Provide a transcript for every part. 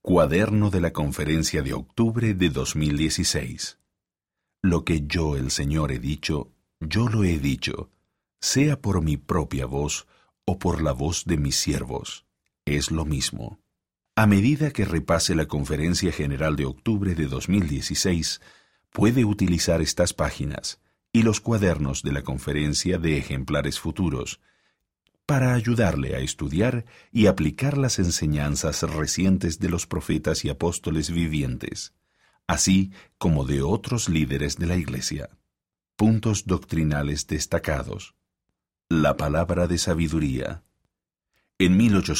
Cuaderno de la Conferencia de Octubre de 2016. Lo que yo, el Señor, he dicho, yo lo he dicho, sea por mi propia voz o por la voz de mis siervos, es lo mismo. A medida que repase la Conferencia General de Octubre de 2016, puede utilizar estas páginas y los cuadernos de la conferencia de ejemplares futuros para ayudarle a estudiar y aplicar las enseñanzas recientes de los profetas y apóstoles vivientes, así como de otros líderes de la Iglesia. Puntos doctrinales destacados. La palabra de sabiduría. En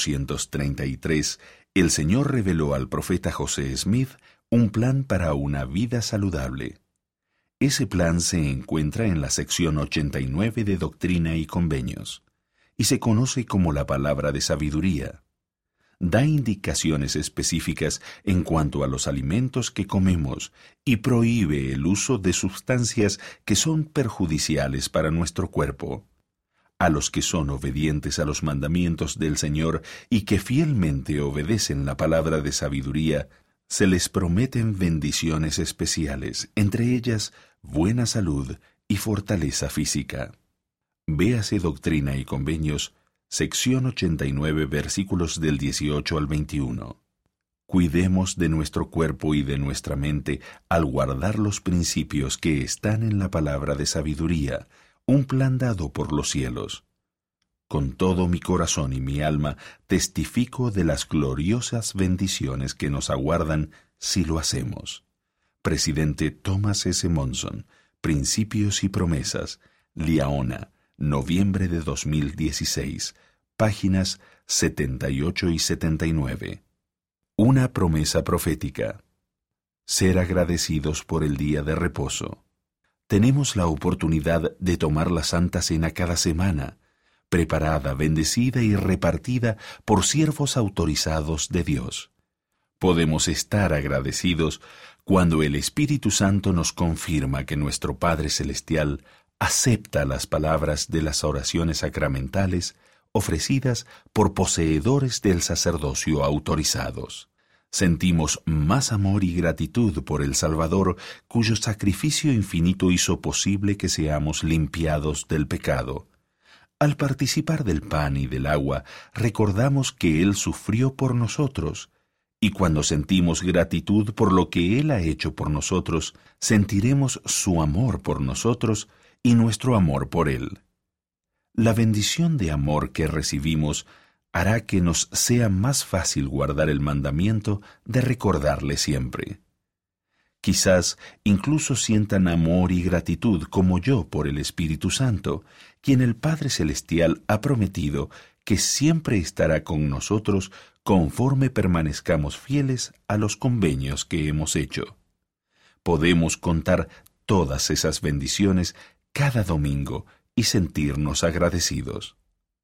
1833, el Señor reveló al profeta José Smith un plan para una vida saludable. Ese plan se encuentra en la sección 89 de Doctrina y Convenios, y se conoce como la palabra de sabiduría. Da indicaciones específicas en cuanto a los alimentos que comemos y prohíbe el uso de sustancias que son perjudiciales para nuestro cuerpo. A los que son obedientes a los mandamientos del Señor y que fielmente obedecen la palabra de sabiduría, se les prometen bendiciones especiales, entre ellas buena salud y fortaleza física. Véase Doctrina y Convenios, sección 89, versículos del 18 al 21. Cuidemos de nuestro cuerpo y de nuestra mente al guardar los principios que están en la palabra de sabiduría, un plan dado por los cielos. Con todo mi corazón y mi alma testifico de las gloriosas bendiciones que nos aguardan si lo hacemos. Presidente Thomas S. Monson, Principios y Promesas, Liaona, noviembre de 2016, páginas 78 y 79. Una promesa profética. Ser agradecidos por el día de reposo. Tenemos la oportunidad de tomar la Santa Cena cada semana, preparada, bendecida y repartida por siervos autorizados de Dios. Podemos estar agradecidos cuando el Espíritu Santo nos confirma que nuestro Padre Celestial acepta las palabras de las oraciones sacramentales ofrecidas por poseedores del sacerdocio autorizados. Sentimos más amor y gratitud por el Salvador, cuyo sacrificio infinito hizo posible que seamos limpiados del pecado. Al participar del pan y del agua, recordamos que Él sufrió por nosotros, y cuando sentimos gratitud por lo que Él ha hecho por nosotros, sentiremos su amor por nosotros y nuestro amor por Él. La bendición de amor que recibimos hará que nos sea más fácil guardar el mandamiento de recordarle siempre. Quizás incluso sientan amor y gratitud como yo por el Espíritu Santo, quien el Padre Celestial ha prometido que siempre estará con nosotros conforme permanezcamos fieles a los convenios que hemos hecho. Podemos contar todas esas bendiciones cada domingo y sentirnos agradecidos.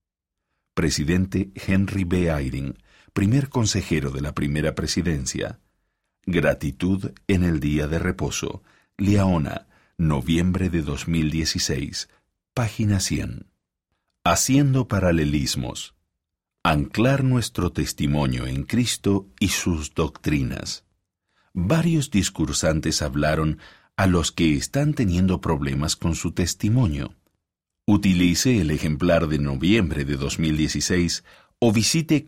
Presidente Henry B. Eyring, primer consejero de la primera presidencia. Gratitud en el día de reposo. Liaona, noviembre de 2016, página 100. Haciendo paralelismos. Anclar nuestro testimonio en Cristo y sus doctrinas. Varios discursantes hablaron a los que están teniendo problemas con su testimonio. Utilice el ejemplar de noviembre de 2016 o visite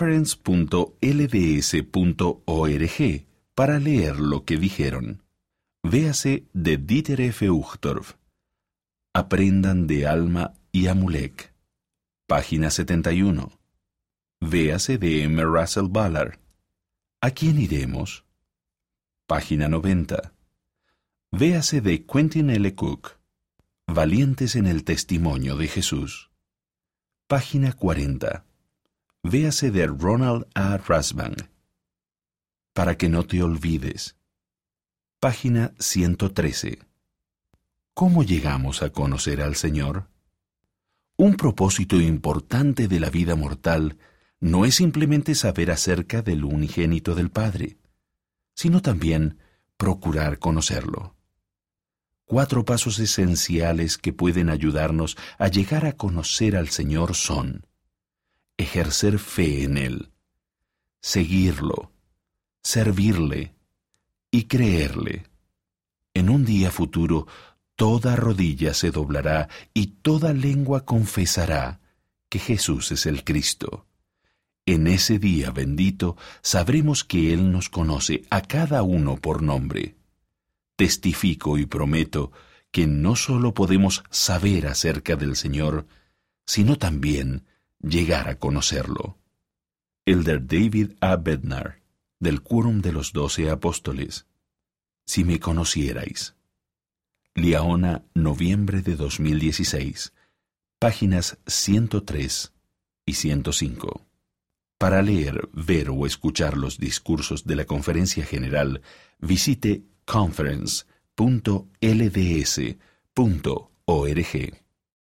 conference.lds.org para leer lo que dijeron. Véase de Dieter F. Uchtdorf. Aprendan de Alma y Amulek. Página 71. Véase de M. Russell Ballard. ¿A quién iremos? Página 90. Véase de Quentin L. Cook. Valientes en el testimonio de Jesús. Página 40. Véase de Ronald A. Rasband. Para que no te olvides. Página 113. ¿Cómo llegamos a conocer al Señor? Un propósito importante de la vida mortal no es simplemente saber acerca del unigénito del Padre, sino también procurar conocerlo. 4 pasos esenciales que pueden ayudarnos a llegar a conocer al Señor son: ejercer fe en Él, seguirlo, servirle y creerle. En un día futuro, toda rodilla se doblará y toda lengua confesará que Jesús es el Cristo. En ese día bendito sabremos que Él nos conoce a cada uno por nombre. Testifico y prometo que no solo podemos saber acerca del Señor, sino también llegar a conocerlo. Elder David A. Bednar, del Quórum de los 12 Apóstoles. Si me conocierais. Liaona, noviembre de 2016. Páginas 103 y 105. Para leer, ver o escuchar los discursos de la Conferencia General, visite conference.lds.org.